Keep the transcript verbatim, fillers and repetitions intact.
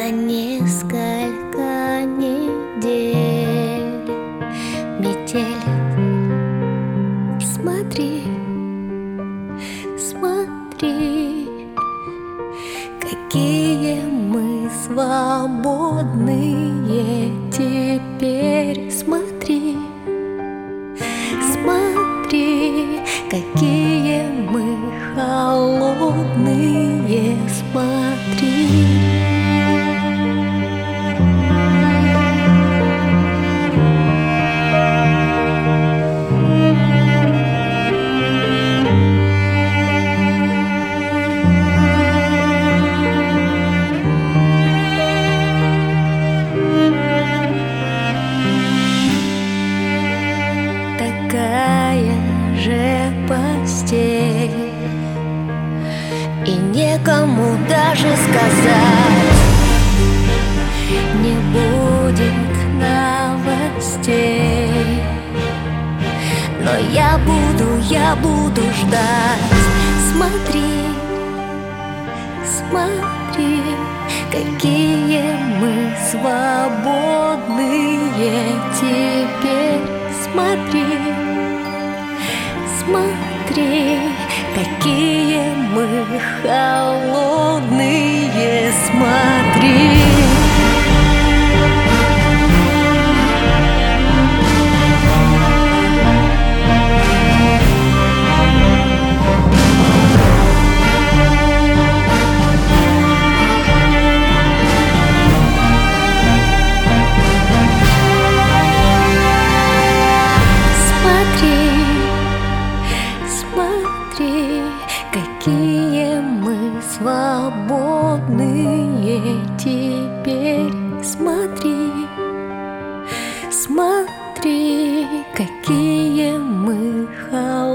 на несколько недель. Метель, смотри, смотри, какие мы свободные теперь. Смотри, смотри, какие мы холодные. Смотри. Такая же постель, и некому даже сказать, не будет новостей. Но я буду, я буду ждать. Смотри, смотри, какие мы свободные теперь. Смотри, смотри, какие мы холодные. Смотри. Смотри, какие мы свободные теперь. Смотри, смотри, какие мы холодные.